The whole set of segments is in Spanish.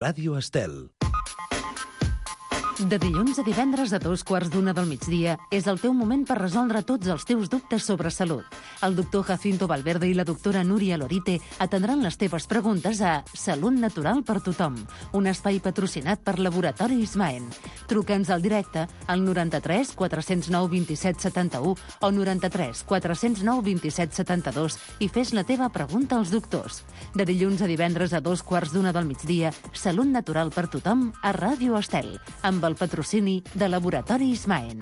Ràdio Estel. De dilluns a divendres a 2:15 del migdia és el teu moment per resoldre tots els teus dubtes sobre salut. El doctor Jacinto Valverde i la doctora Núria Lorite atendran les teves preguntes a Salut Natural per Tothom, un espai patrocinat per Laboratori Ismaen. Truca'ns al directe al 93 409 27 71 o 93 409 27 72 i fes la teva pregunta als doctors. De dilluns a divendres a 2:15 del migdia, Salut Natural per Tothom a Ràdio Estel, amb el patrocini de Laboratori Ismaen.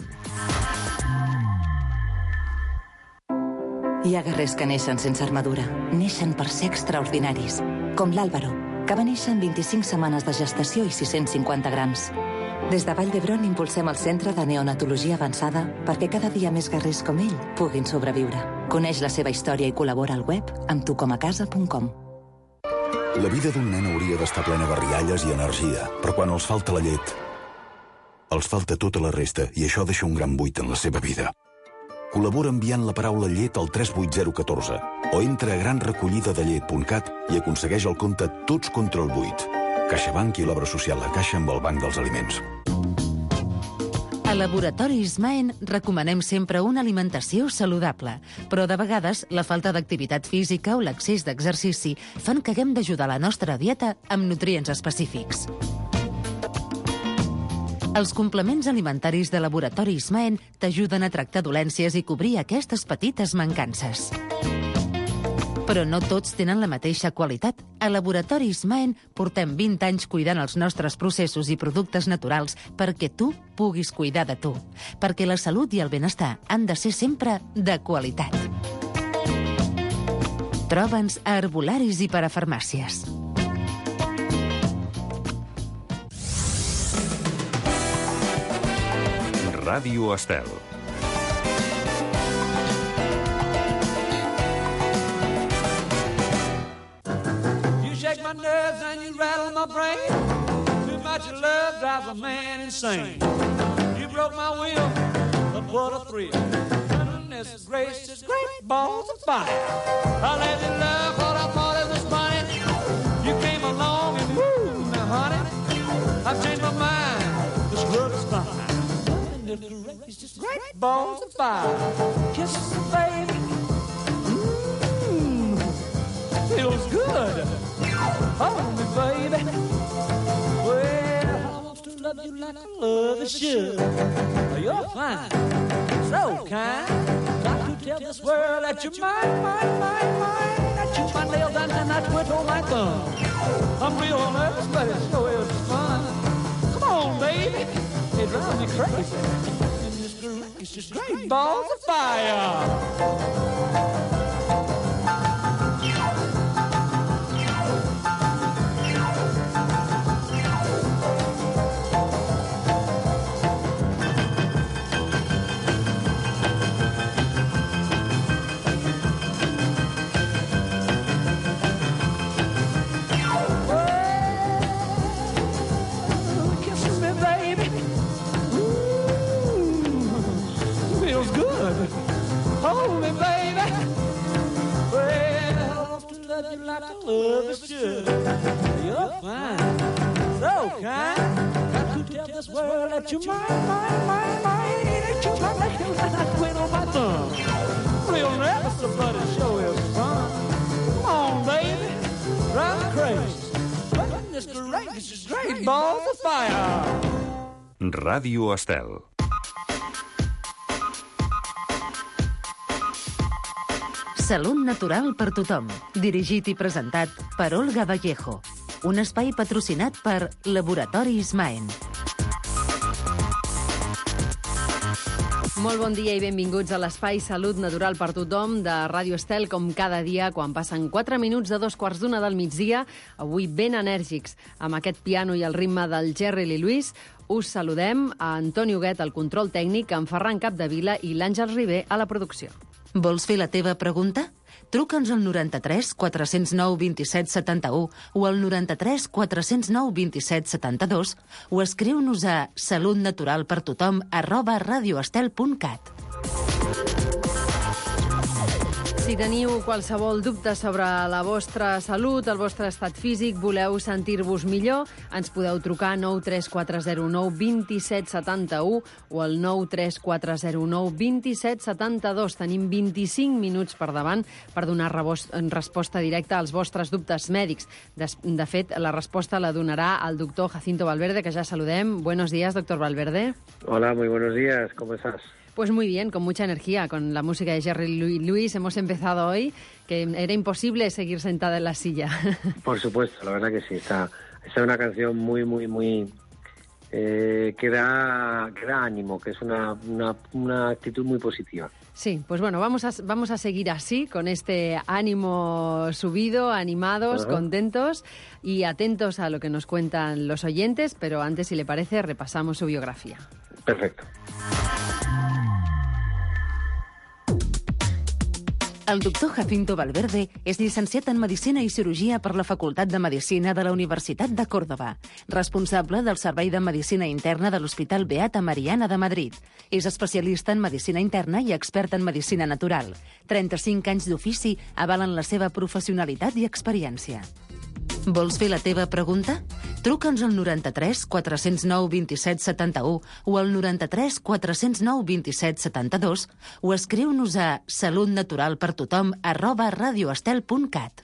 Hi ha guerrers que neixen sense armadura. Neixen per ser extraordinaris. Com l'Àlvaro, que va néixer en 25 setmanes de gestació i 650 grams. Des de Vall d'Hebron impulsem el Centre de Neonatologia Avançada perquè cada dia més guerrers com ell puguin sobreviure. Coneix la seva història i col·labora al web amb tucomacasa.com. La vida d'un nen hauria d'estar plena de rialles i energia, però quan els falta la llet, els falta tota la resta i això deixa un gran buit en la seva vida. Col·labora enviant la paraula llet al 38014 o entra a granrecollidadallet.cat i aconsegueix el compte Tots contra el buit. CaixaBank i l'obra social La Caixa amb el Banc dels Aliments. A Laboratori Ismaen recomanem sempre una alimentació saludable, però de vegades la falta d'activitat física o l'excés d'exercici fan que haguem d'ajudar la nostra dieta amb nutrients específics. Els complements alimentaris de Laboratori Ismaen t'ajuden a tractar dolències i cobrir aquestes petites mancances. Però no tots tenen la mateixa qualitat. A Laboratori Ismaen portem 20 anys cuidant els nostres processos i productes naturals perquè tu puguis cuidar de tu. Perquè la salut i el benestar han de ser sempre de qualitat. Troba'ns a herbolaris i parafarmàcies. Ràdio Estel. You shake my nerves and you rattle my brain. Too much love drives a man insane. You broke my will, but what a thrill. Goodness gracious, great balls of fire. I let you love what I thought it was funny. You came along and woo, now honey, I've changed my mind. This love is fine. It's just great balls of fire. Kisses me, baby. Feels good. Hold me, baby. Well, I want to love you like I love it should. You're fine, so kind. Got to tell this world that you're mine, mine, mine, mine. That you my nails down and I twiddle my thumb. I'm real nervous, but it sure is fun. Come on, baby. It drives me crazy. And this groove is just great balls of fire. Hold me, baby. Well, I want to love you like I love it should. You're fine, so kind. Got to tell this world that you're mine, mine, mine, mine. That you're my nails and I twiddle my thumb. Real nervous, but it sure is fun. Come on, baby, drive me crazy. Goodness gracious, great balls of fire. Ràdio Estel. Salut Natural per Tothom, dirigit i presentat per Olga Vallejo. Un espai patrocinat per Laboratori Ismaen. Molt bon dia i benvinguts a l'espai Salut Natural per Tothom de Ràdio Estel, com cada dia, quan passen 4 minuts de 2:15 del migdia, avui ben enèrgics, amb aquest piano i el ritme del Jerry Lee Lewis. Us saludem a Antoni Huguet, al control tècnic, en Ferran Capdevila i l'Àngel Ribé a la producció. Vols fer la teva pregunta? Truca'ns al 93 409 27 71 o al 93 409 27 72 o escriu-nos a salutnaturalpertothom@radioestel.cat. Si teniu qualsevol dubte sobre la vostra salut, el vostre estat físic, voleu sentir-vos millor, ens podeu trucar 93409 2771 o al 93409 2772. Tenim 25 minuts per davant per donar resposta directa als vostres dubtes mèdics. De fet, la resposta la donarà el doctor Jacinto Valverde, que ja saludem. Buenos días, doctor Valverde. Hola, muy buenos días. ¿Cómo estás? Pues muy bien, con mucha energía, con la música de Jerry Lewis. Hemos empezado hoy, que era imposible seguir sentada en la silla. Por supuesto, la verdad que sí. Esta es una canción muy que da ánimo, que es una actitud muy positiva. Sí, pues bueno, vamos a seguir así, con este ánimo subido, animados, contentos y atentos a lo que nos cuentan los oyentes, pero antes, si le parece, repasamos su biografía. Perfecto. El doctor Jacinto Valverde és llicenciat en Medicina i Cirurgia per la Facultat de Medicina de la Universitat de Còrdova, responsable del Servei de Medicina Interna de l'Hospital Beata Mariana de Madrid. És especialista en Medicina Interna i expert en Medicina Natural. 35 anys d'ofici avalen la seva professionalitat i experiència. Vols fer la teva pregunta? Truca'ns al 93 409 27 71 o al 93 409 27 72 o escriu-nos a salutnaturalpertothom@radioestel.cat.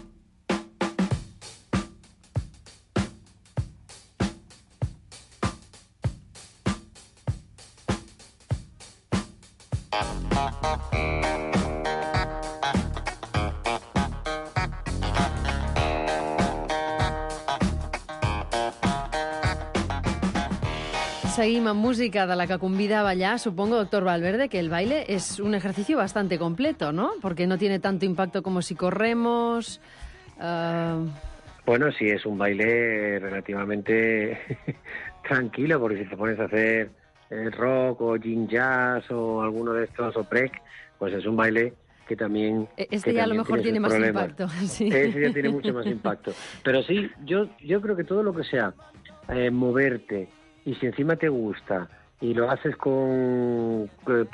Seguim amb música de la que convida a bailar. Supongo, doctor Valverde, que el baile es un ejercicio bastante completo, ¿no? Porque no tiene tanto impacto como si corremos. Bueno, sí, es un baile relativamente tranquilo, porque si te pones a hacer rock o gin jazz o alguno de estos, o prec, pues es un baile que también... Este ya a lo mejor tiene más impacto. Sí. Ese ya tiene mucho más impacto. Pero sí, yo creo que todo lo que sea moverte, y si encima te gusta y lo haces por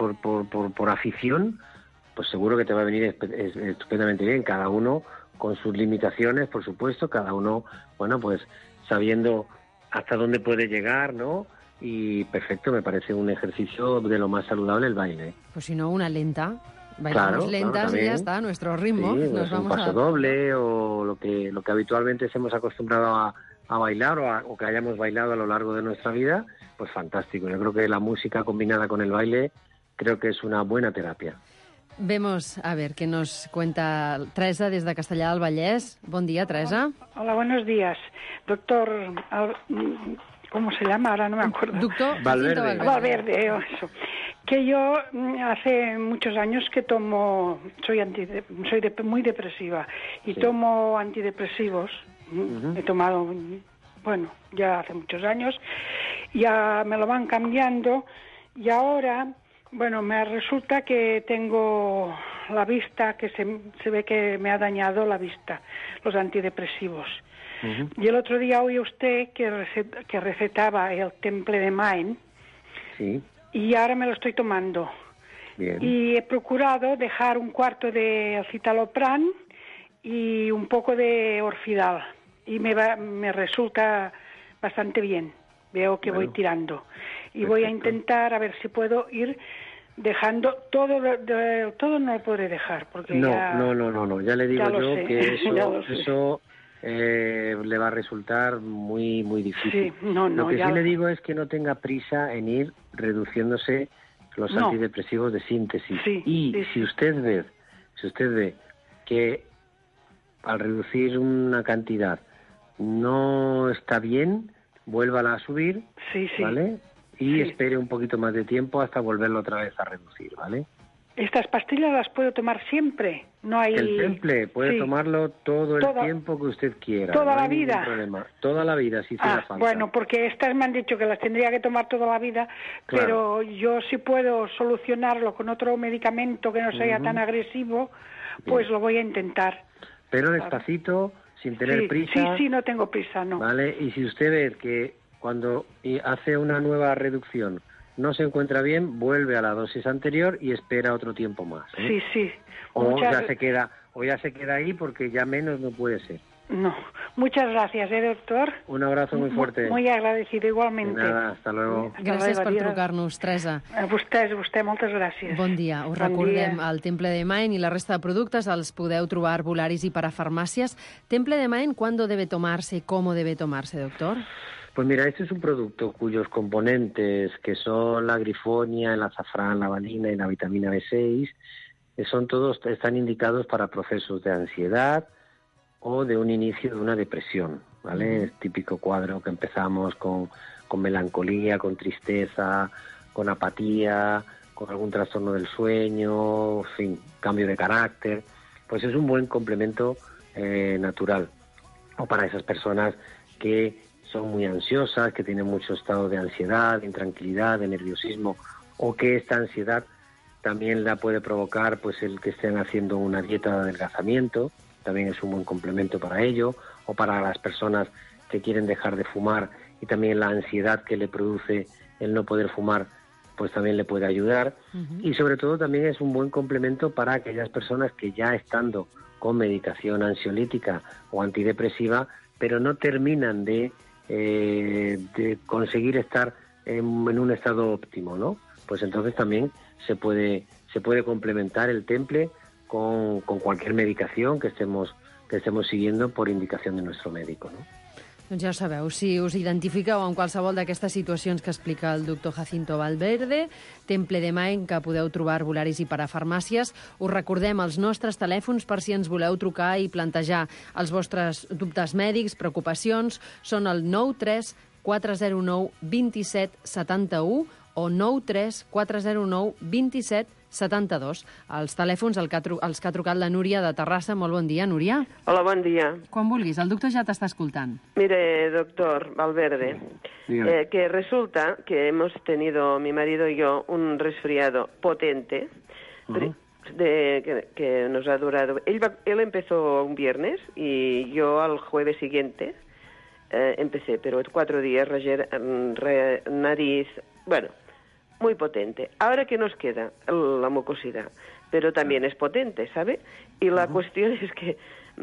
afición, pues seguro que te va a venir estupendamente bien. Cada uno con sus limitaciones, por supuesto, cada uno, bueno, pues sabiendo hasta dónde puede llegar, ¿no? Y perfecto, me parece un ejercicio de lo más saludable el baile. Pues si no, una lenta. Bailamos lentas y ya está, nuestro ritmo. Sí, nos vamos un paso doble o lo que habitualmente hemos acostumbrado a bailar o que hayamos bailado a lo largo de nuestra vida, pues fantástico. Yo creo que la música combinada con el baile creo que es una buena terapia. Vemos a ver qué nos cuenta Teresa desde Castellar del Vallès. Buen día, Teresa. Hola, buenos días. Doctor, ¿cómo se llama? Ahora no me acuerdo. Doctor Valverde. Valverde, eso. Que yo hace muchos años que tomo, soy muy depresiva y tomo antidepresivos. He tomado, bueno, ya hace muchos años, ya me lo van cambiando y ahora, bueno, me resulta que tengo la vista, que se ve que me ha dañado la vista, los antidepresivos. Y el otro día oí usted que recetaba el Temple de Main. Sí. Y ahora me lo estoy tomando. Bien. Y he procurado dejar un cuarto de citalopram y un poco de Orfidal. Y me resulta bastante bien. Veo que voy tirando. Y Perfecto. voy a intentar a ver si puedo ir dejando todo. Todo no lo podré dejar. Porque No. Ya le digo ya lo yo sé, que ya lo sé. eso le va a resultar muy difícil. Sí, no, Lo que ya sí le digo es que no tenga prisa en ir reduciéndose los antidepresivos de síntesis. Sí, y sí, si usted ve que al reducir una cantidad no está bien, vuélvala a subir, sí. ¿vale? Y Sí. espere un poquito más de tiempo hasta volverlo otra vez a reducir, ¿vale? ¿Estas pastillas las puedo tomar siempre? No hay... El Temple puede tomarlo todo el tiempo que usted quiera. ¿Toda no la hay ningún vida? problema. Toda la vida, si hiciera falta. Bueno, porque estas me han dicho que las tendría que tomar toda la vida, Claro. pero yo si puedo solucionarlo con otro medicamento que no sea tan agresivo, pues lo voy a intentar. Pero despacito, sin tener prisa. Sí, no tengo prisa, no. ¿Vale? Y si usted ve que cuando hace una nueva reducción no se encuentra bien, vuelve a la dosis anterior y espera otro tiempo más. Sí, sí. O ya se queda ahí porque ya menos no puede ser. No. Muchas gracias, doctor. Un abrazo muy fuerte. Muy agradecido igualmente. De nada, hasta luego. Gràcies per trucar-nos, Teresa. A vostè, moltes gràcies. Bon dia. Us recordem, el Temple de Maen i la resta de productes els podeu trobar a herbolaris i parafarmàcies. Temple de Maen, ¿cuándo debe tomarse? ¿Cómo debe tomarse, doctor? Pues mira, este es un producto cuyos componentes, que son la grifonia, el azafrán, la valina y la vitamina B6, están indicados para procesos de ansiedad o de un inicio de una depresión, ¿vale? Es típico cuadro que empezamos con melancolía, con tristeza, con apatía, con algún trastorno del sueño, en fin, cambio de carácter. Pues es un buen complemento natural. O para esas personas que son muy ansiosas, que tienen mucho estado de ansiedad, de intranquilidad, de nerviosismo, o que esta ansiedad también la puede provocar pues el que estén haciendo una dieta de adelgazamiento, también es un buen complemento para ello, o para las personas que quieren dejar de fumar y también la ansiedad que le produce el no poder fumar, pues también le puede ayudar. Y sobre todo también es un buen complemento para aquellas personas que ya estando con medicación ansiolítica o antidepresiva, pero no terminan de conseguir estar en un estado óptimo, ¿no? Pues entonces también se puede complementar el Temple con cualquier medicación que estemos siguiendo por indicación de nuestro médico, ¿no? Doncs ja ho sabeu, si us identifiqueu en qualsevol d'aquestes situacions que explica el doctor Jacinto Valverde, Temple de Maen, que podeu trobar a herbolaris i parafarmàcies, us recordem els nostres telèfons per si ens voleu trucar i plantejar els vostres dubtes mèdics, preocupacions, són el 93 409 27 71 o 93 409 27 72. Els telèfons als que ha trucat la Núria de Terrassa. Molt bon dia, Núria. Hola, bon dia. Quan vulguis, el doctor ja t'està escoltant. Mire, doctor Valverde, que resulta que hemos tenido, mi marido y yo, un resfriado potente que nos ha durado. Él empezó un viernes y yo al jueves siguiente empecé, pero 4 días, nariz, bueno, muy potente. Ahora, ¿qué nos queda? La mucosidad. Pero también es potente, ¿sabe? Y la cuestión es que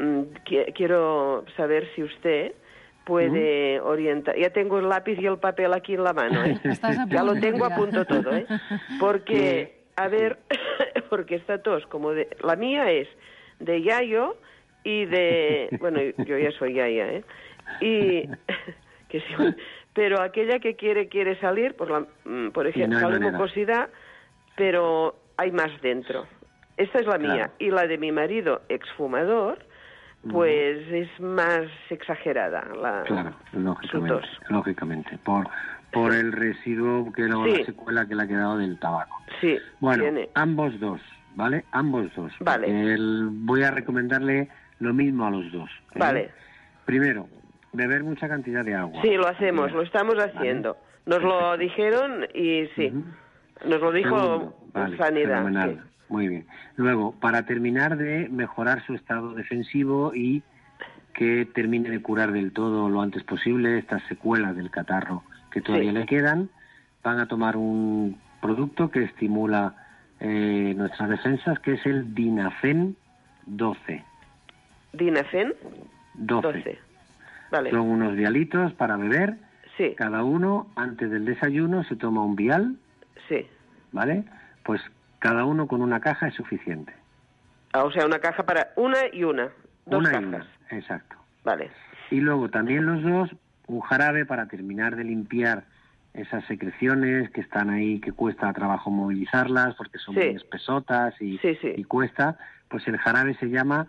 quiero saber si usted puede orientar. Ya tengo el lápiz y el papel aquí en la mano, ¿eh? Ya lo tengo a punto todo, ¿eh? Porque, a ver, porque esta tos, la mía es de yayo y de... Bueno, yo ya soy yaya, ¿eh? Y... que sí, pero aquella que quiere salir, por ejemplo, sale mucosidad, pero hay más dentro. Esta es la mía. Y la de mi marido, exfumador, pues es más exagerada. Claro, lógicamente. Por el residuo, que era la secuela que le ha quedado del tabaco. Sí. Bueno, ambos dos, ¿vale? Ambos dos. Vale. Voy a recomendarle lo mismo a los dos. Vale. Primero, beber mucha cantidad de agua. Sí, lo hacemos, lo estamos haciendo. ¿Vale? Nos lo dijeron y sí, nos lo dijo Sanidad. Fenomenal. Sí. Muy bien. Luego, para terminar de mejorar su estado defensivo y que termine de curar del todo lo antes posible estas secuelas del catarro que todavía le quedan, van a tomar un producto que estimula nuestras defensas, que es el Dinafen 12. ¿Dinafen? 12. Vale. Son unos vialitos para beber. Sí. Cada uno, antes del desayuno, se toma un vial. Sí. ¿Vale? Pues cada uno con una caja es suficiente. O sea, una caja para una y una. Dos cajas. Y una, exacto. Vale. Y luego también los dos, un jarabe para terminar de limpiar esas secreciones que están ahí, que cuesta trabajo movilizarlas porque son muy espesotas y cuesta. Pues el jarabe se llama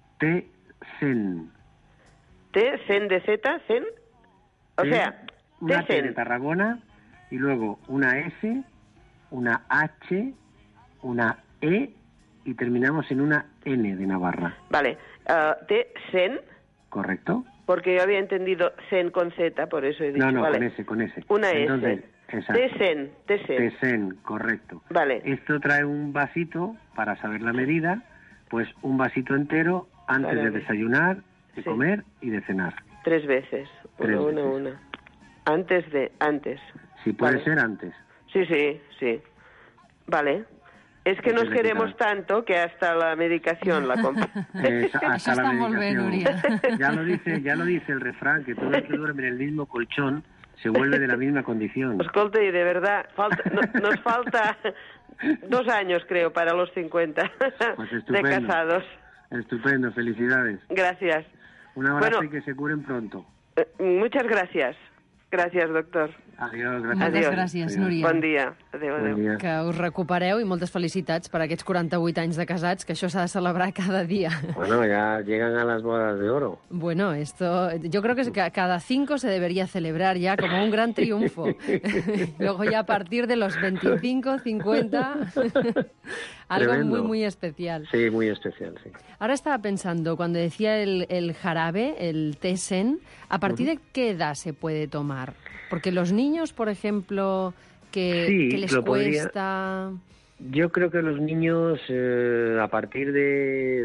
T-Zen. T-Zen de Z, Zen. O sea, una T de Tarragona y luego una S, una H, una E y terminamos en una N de Navarra. Vale. T-Zen. Correcto. Porque yo había entendido Zen con Z, por eso he dicho. No, vale. con S. Una Entonces, S. T-Zen. T-Zen, correcto. Vale. Esto trae un vasito para saber la medida, pues un vasito entero antes de desayunar, de comer y de cenar. 3 veces. Una. Antes. Sí, puede ser antes. Sí, sí, sí. Vale. Es que nos queremos tanto que hasta la medicación la compramos. Hasta la molt bé, medicación. Ya lo dice el refrán, que todo el que duerme en el mismo colchón se vuelve de la misma condición. Escolta, y de verdad, nos falta 2 años, creo, para los 50 Pues de casados. Estupendo, felicidades. Gracias. Un abrazo y que se curen pronto. Muchas gracias. Gracias, doctor. Adiós, gracias. Moltes gràcies, Núria. Bon dia. Adéu, adéu. Bon dia. Que us recupereu i moltes felicitats per aquests 48 anys de casats, que això s'ha de celebrar cada dia. Bueno, ya llegan a las bodas de oro. Bueno, esto yo creo que cada 5 se debería celebrar ya como un gran triunfo. Luego ya a partir de los 25, 50, algo Tremendo. muy, muy especial. Sí, muy especial, sí. Ahora estaba pensando, cuando decía el jarabe, el té sen, ¿a partir de qué edad se puede tomar? Porque los niños, por ejemplo, que les lo podría- cuesta... Yo creo que los niños a partir de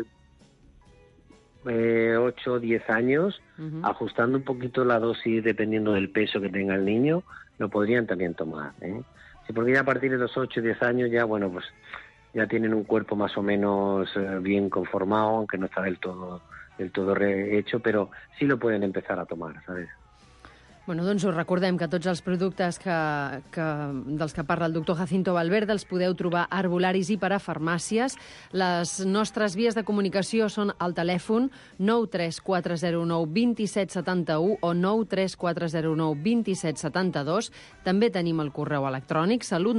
8 o 10 años, ajustando un poquito la dosis dependiendo del peso que tenga el niño, lo podrían también tomar. Sí, porque ya a partir de los 8 o 10 años ya, bueno, pues ya tienen un cuerpo más o menos bien conformado, aunque no está del todo hecho, pero sí lo pueden empezar a tomar, ¿sabes? Bueno, doncs us recordem que tots els productes dels que parla el doctor Jacinto Valverde els podeu trobar a arbolaris i per a farmàcies. Les nostres vies de comunicació són al telèfon 93409 2771 o 93409 2772. També tenim el correu electrònic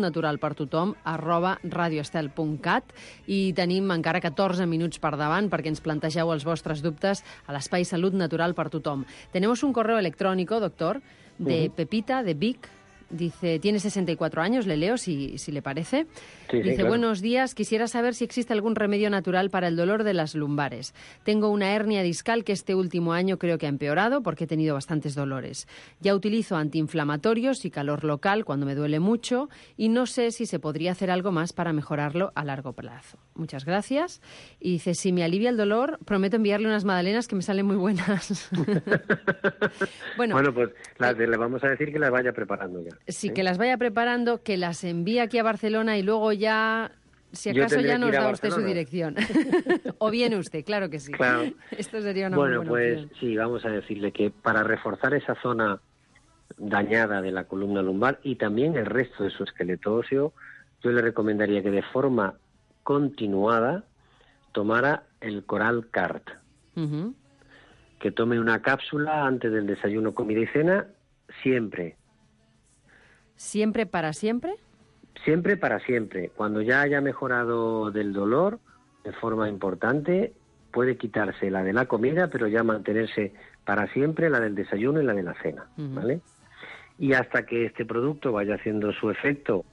salutnaturalpertothom@radioestel.cat i tenim encara 14 minuts per davant perquè ens plantegeu els vostres dubtes a l'espai Salut Natural per Tothom. Tenemos un correo electrónico, doctor, de Pepita, de Vic. Dice, tiene 64 años, le leo si le parece. Sí, Dice, claro. buenos días, quisiera saber si existe algún remedio natural para el dolor de las lumbares. Tengo una hernia discal que este último año creo que ha empeorado porque he tenido bastantes dolores. Ya utilizo antiinflamatorios y calor local cuando me duele mucho y no sé si se podría hacer algo más para mejorarlo a largo plazo. Muchas gracias. Y dice, si me alivia el dolor, prometo enviarle unas magdalenas que me salen muy buenas. Bueno, pues le vamos a decir que las vaya preparando ya. Sí, que las vaya preparando, que las envíe aquí a Barcelona y luego ya, si Yo acaso tendré ya que nos ir a da usted su Barcelona. dirección. O viene usted, claro que sí. Claro. Esto sería una muy Bueno, buena pues opción. sí, vamos a decirle que para reforzar esa zona dañada de la columna lumbar y también el resto de su esqueleto óseo, yo le recomendaría que de forma continuada tomara el Coral Cart, Ujú. que tome una cápsula antes del desayuno, comida y cena, siempre. ¿Siempre para siempre? Siempre para siempre. Cuando ya haya mejorado del dolor de forma importante, puede quitarse la de la comida, pero ya mantenerse para siempre la del desayuno y la de la cena, ¿vale? Y hasta que este producto vaya haciendo su efecto,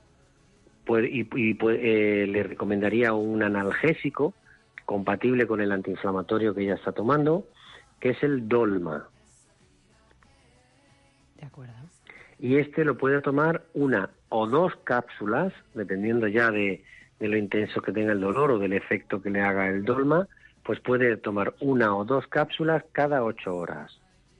le recomendaría un analgésico compatible con el antiinflamatorio que ella está tomando, que es el Dolma. De acuerdo. Y este lo puede tomar 1 o 2 cápsulas, dependiendo ya de lo intenso que tenga el dolor o del efecto que le haga el Dolma, pues puede tomar 1 o 2 cápsulas cada 8 horas.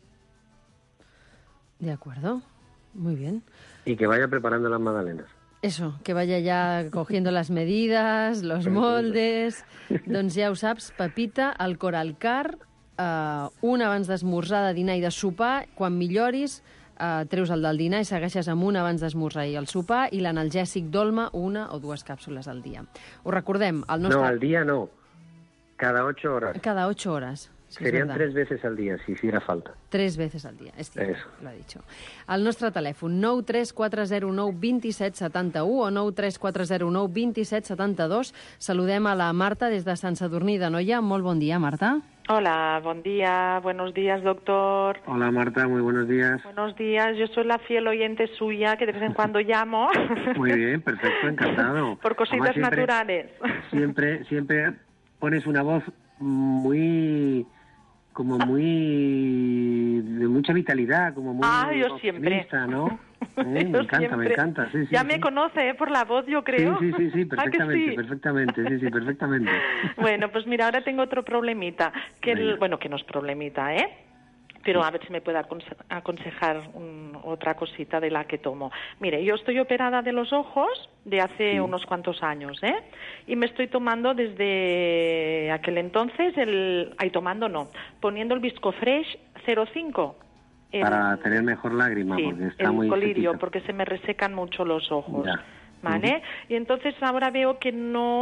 De acuerdo. Muy bien. Y que vaya preparando las magdalenas. Eso, que vaya ya cogiendo las medidas, los moldes... Doncs ja ho saps, Pepita, el Coral Cart, un abans d'esmorzar, de dinar i de sopar, quan milloris, treus el del dinar i segueixes amb un abans d'esmorzar i el sopar, i l'analgèsic Dolma, 1 o 2 càpsules al dia. Ho recordem, el nostre... No, al día no. Cada 8 horas. Cada 8 horas. Sí, Serían es verdad. 3 veces al día, si hiciera falta. 3 veces al día, es cierto, Eso. lo ha dicho. El nostre telèfon 93409 2771 o 93409 2772. Saludem a la Marta des de Sant Sadurní d'Anoia. Molt bon dia, Marta. Hola, buen día. Buenos días, doctor. Hola Marta, muy buenos días. Buenos días. Yo soy la fiel oyente suya que de vez en cuando llamo. Muy bien, perfecto, encantado. Por cositas Además, naturales. Siempre pones una voz muy de mucha vitalidad, como muy yo siempre. optimista, ¿no? Yo Me encanta, siempre. me encanta. Sí, Ya sí, me sí. conoce por la voz, yo creo. Sí, ¿Ah, que perfectamente, sí? perfectamente. Bueno, pues mira, ahora tengo otro problemita. Venga. Bueno, que no es problemita, ¿eh? pero a ver si me puede aconsejar otra cosita de la que tomo. Mire, yo estoy operada de los ojos de hace unos cuantos años, y me estoy tomando desde aquel entonces poniendo el Viscofresh 0,5. Para tener mejor lágrima, porque está muy colirio, sequito. porque se me resecan mucho los ojos. Ya. ¿Vale? Y entonces ahora veo que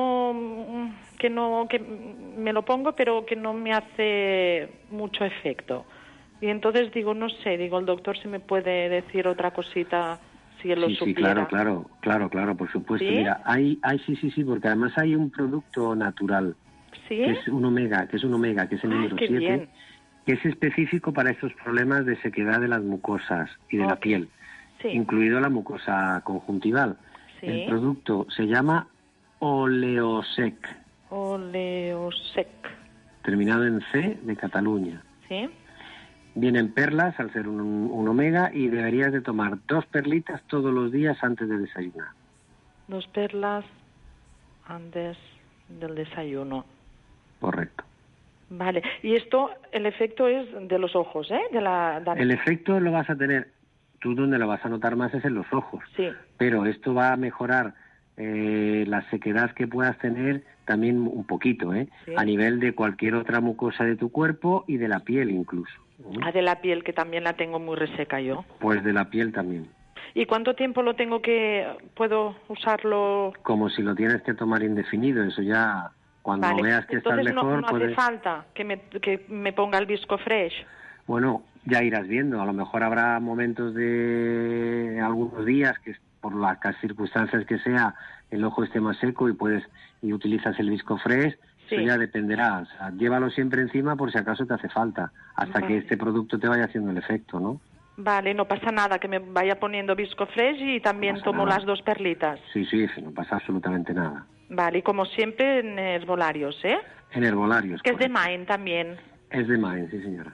me lo pongo, pero que no me hace mucho efecto. Y entonces digo, no sé, el doctor si me puede decir otra cosita, si él lo supiera. Claro, por supuesto. ¿Sí? Mira, sí, porque además hay un producto natural, ¿Sí? que es un omega, que es el número 7, bien. que es específico para estos problemas de sequedad de las mucosas y de la piel, incluido la mucosa conjuntival. Sí. El producto se llama Oleosec. Oleosec. Terminado en C de Cataluña. Sí. Vienen perlas al ser un omega y deberías de tomar 2 perlitas todos los días antes de desayunar. 2 perlas antes del desayuno. Correcto. Vale. Y esto, el efecto es de los ojos, ¿eh? El efecto lo vas a tener, tú donde lo vas a notar más es en los ojos. Sí. Pero esto va a mejorar la sequedad que puedas tener también un poquito, Sí. A nivel de cualquier otra mucosa de tu cuerpo y de la piel incluso. De la piel, que también la tengo muy reseca yo. Pues de la piel también. ¿Y cuánto tiempo puedo usarlo? Como si lo tienes que tomar indefinido, eso ya cuando veas que estás mejor... Entonces no hace falta que me ponga el Viscofresh. Bueno, ya irás viendo, a lo mejor habrá momentos de algunos días que por las circunstancias que sea el ojo esté más seco y utilizas el Viscofresh. Sí. Eso ya dependerá, o sea, llévalo siempre encima por si acaso te hace falta, hasta que este producto te vaya haciendo el efecto, ¿no? Vale, no pasa nada, que me vaya poniendo Viscofresh y también tomo las 2 perlitas. Sí, no pasa absolutamente nada. Vale, y como siempre en herbolarios, ¿eh? En herbolarios. Que correcto. Es de Maine también. Es de Maine, sí señora.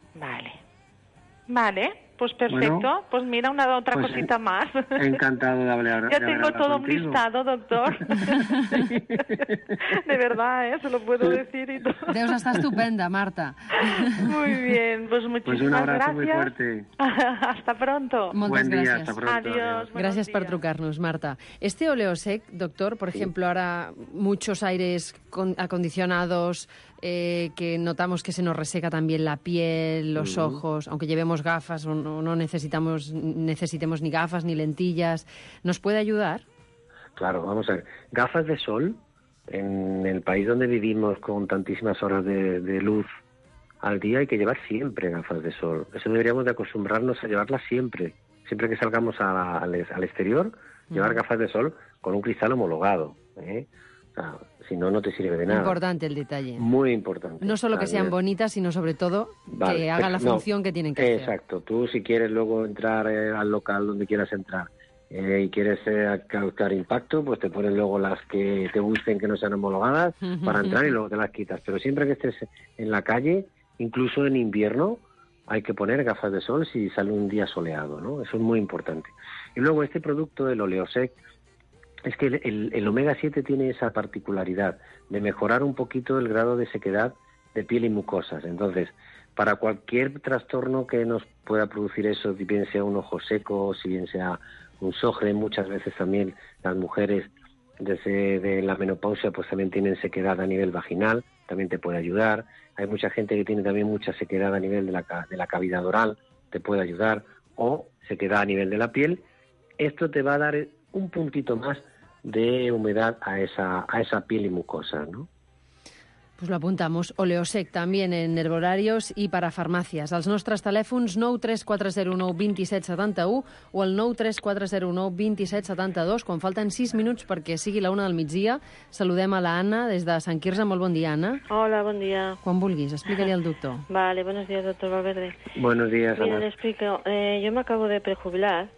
Vale, pues perfecto. Bueno, pues mira, otra cosita más. Encantado de hablar. Ya tengo todo un listado, doctor. De verdad, se lo puedo decir y todo. Deus està estupenda, Marta. Muy bien, pues muchísimas gracias. Muy fuerte. Hasta pronto. Moltes Buen día, gràcies. hasta pronto. Adiós. Gracias por trucarnos, Marta. Este Oleosec, doctor, por ejemplo, ahora muchos aires acondicionados, que notamos que se nos reseca también la piel, los ojos, aunque llevemos gafas o no necesitemos ni gafas ni lentillas, ¿nos puede ayudar? Claro, vamos a ver. Gafas de sol, en el país donde vivimos con tantísimas horas de luz al día, hay que llevar siempre gafas de sol. Eso deberíamos de acostumbrarnos a llevarlas siempre. Siempre que salgamos al exterior, llevar gafas de sol con un cristal homologado, O sea, si no, no te sirve de nada. Importante el detalle. Muy importante. No solo que sean bonitas, sino sobre todo que hagan la función que tienen que hacer. Exacto. Tú, si quieres luego entrar al local donde quieras entrar y quieres causar impacto, pues te pones luego las que te gusten, que no sean homologadas, para entrar y luego te las quitas. Pero siempre que estés en la calle, incluso en invierno, hay que poner gafas de sol si sale un día soleado, ¿no? Eso es muy importante. Y luego este producto, el Oleosec, es que el omega 7 tiene esa particularidad de mejorar un poquito el grado de sequedad de piel y mucosas. Entonces, para cualquier trastorno que nos pueda producir eso, si bien sea un ojo seco, si bien sea un SOGRE, muchas veces también las mujeres desde la menopausia pues también tienen sequedad a nivel vaginal, también te puede ayudar. Hay mucha gente que tiene también mucha sequedad a nivel de la cavidad oral, te puede ayudar, o sequedad a nivel de la piel. Esto te va a dar un puntito más de humedad a esa piel y mucosa, ¿no? Pues lo apuntamos. Oleosec també en herbolarios i per a farmàcies. Els nostres telèfons 93409 2771 o el 93409 2772. Quan falten 6 minuts perquè sigui la 1 del migdia, saludem a la Anna des de Sant Quirze. Molt bon dia, Anna. Hola, bon dia. Quan vulguis, explica-li al doctor. Vale, buenos días, doctor Valverde. Buenos días, Ana. Mira, le explico. Yo me acabo de prejubilar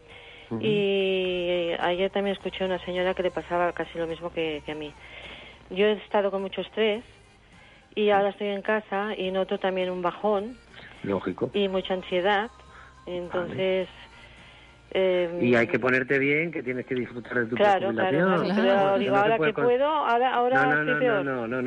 y ayer también escuché a una señora que le pasaba casi lo mismo que a mí. Yo he estado con mucho estrés y ahora estoy en casa y noto también un bajón. Lógico. Y mucha ansiedad. Entonces, Y hay que ponerte bien, que tienes que disfrutar de tu Claro, prejubilación. pero digo, ahora que puedo, ahora estoy peor.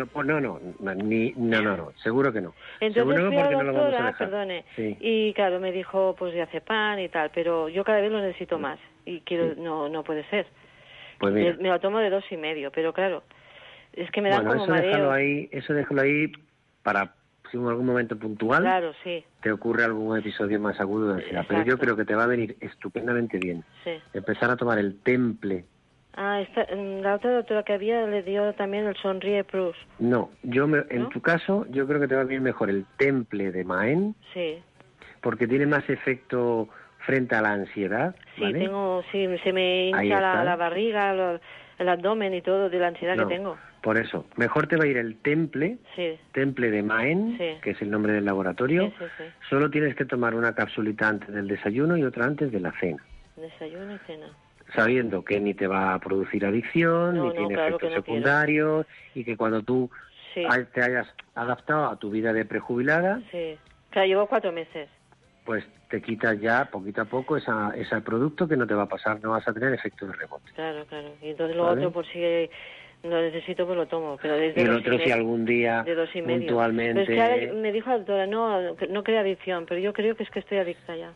No, seguro que no. Entonces seguro fui a porque la no lo vamos a doctora, dejar. perdone, Sí. y claro, me dijo pues diazepam y tal, pero yo cada vez lo necesito más y quiero, no puede ser. Pues mira. Me lo tomo de 2,5, pero claro, es que me dan como eso mareos. déjalo ahí para si en algún momento puntual Claro, sí. te ocurre algún episodio más agudo de ansiedad. Pero yo creo que te va a venir estupendamente bien. Sí. Empezar a tomar el Temple. La otra doctora que había le dio también el Sonríe Plus. No, en tu caso, yo creo que te va a venir mejor el Temple de Maen. Sí. Porque tiene más efecto frente a la ansiedad. Sí, ¿vale? se me hincha la barriga, el abdomen y todo de la ansiedad que tengo. Por eso, mejor te va a ir el Temple, Temple de Maen, que es el nombre del laboratorio. Sí. Solo tienes que tomar una capsulita antes del desayuno y otra antes de la cena. Desayuno y cena. Sabiendo que ni te va a producir adicción, ni tiene efectos secundarios, y que cuando tú te hayas adaptado a tu vida de prejubilada, claro, llevo 4 meses. Pues te quitas ya poquito a poco ese producto que no te va a pasar, no vas a tener efecto de rebote. Claro. Y entonces lo otro, por si lo necesito, pues lo tomo. Pero desde y el otro, si algún día puntualmente... Pero es que ahora me dijo la doctora, no crea adicción, pero yo creo que es que estoy adicta ya.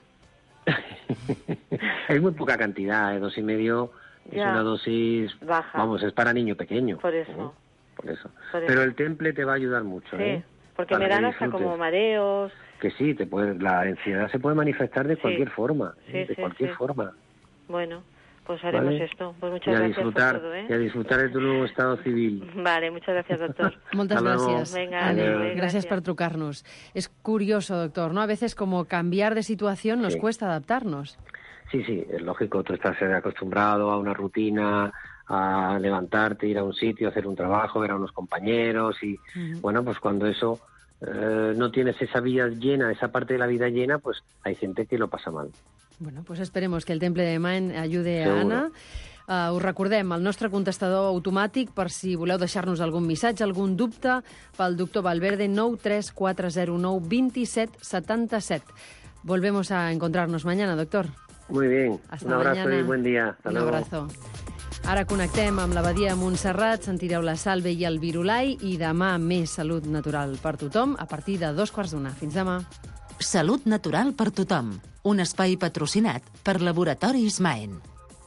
Es muy poca cantidad, 2,5 es una dosis baja. Vamos, es para niño pequeño. Por eso. Pero el Temple te va a ayudar mucho. Sí, porque me dan hasta como mareos. Que sí, la ansiedad se puede manifestar de cualquier forma. Forma. Bueno, pues haremos esto. Pues muchas gracias por todo, Y a disfrutar de tu nuevo estado civil. Vale, muchas gracias, doctor. Moltes gràcies. Venga, gracias por trucar-nos. Es curioso, doctor, ¿no? A veces como cambiar de situación nos cuesta adaptarnos. Sí, es lógico. Tú estás acostumbrado a una rutina, a levantarte, ir a un sitio, hacer un trabajo, ver a unos compañeros y, bueno, pues cuando eso no tienes esa vida llena, esa parte de la vida llena, pues hay gente que lo passa mal. Bueno, pues esperemos que el Temple de Maen ayude a Anna. Us recordem el nostre contestador automàtic per si voleu deixar-nos algun missatge, algun dubte, pel doctor Valverde, 93409 2777. Volvemos a encontrarnos mañana, doctor. Muy bien. Hasta un abrazo mañana. y buen día. Hasta luego. abrazo. Ara connectem amb l'Abadia de Montserrat, sentireu la Salve i el Virulai i demà més salut natural per tothom a partir de 2:15. Fins demà. Salut natural per tothom. Un espai patrocinat per Laboratoris Maen.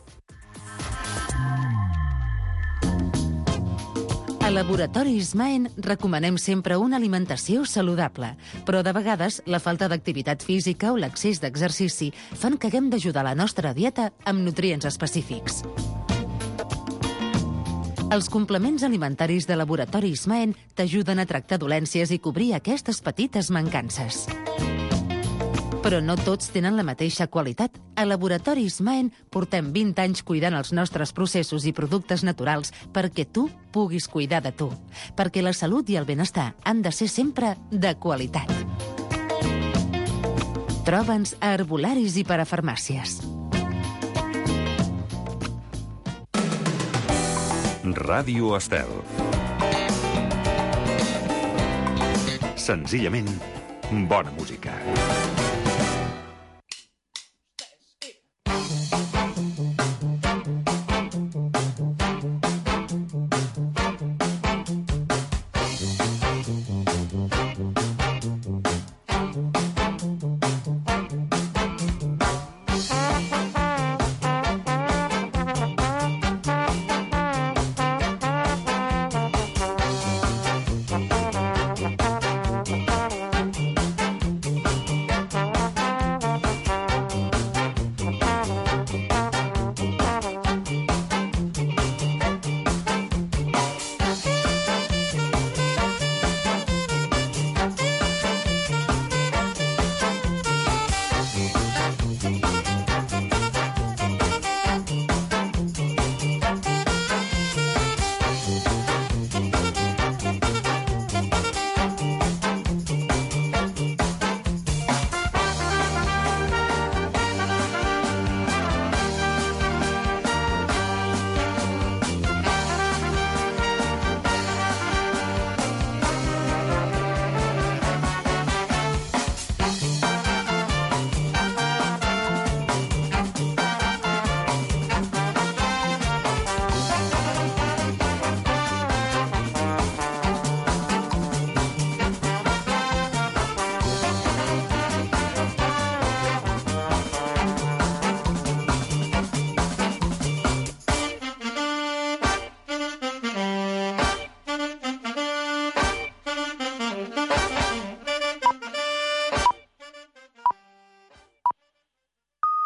A Laboratoris Maen recomanem sempre una alimentació saludable, però de vegades la falta d'activitat física o l'excés d'exercici fan que haguem d'ajudar la nostra dieta amb nutrients específics. Els complements alimentaris de Laboratoris Maen t'ajuden a tractar dolències i cobrir aquestes petites mancances. Però no tots tenen la mateixa qualitat. A Laboratoris Maen portem 20 anys cuidant els nostres processos i productes naturals perquè tu puguis cuidar de tu. Perquè la salut i el benestar han de ser sempre de qualitat. Troba'ns a herbolaris i parafarmàcies. Ràdio Estel. Senzillament, bona música.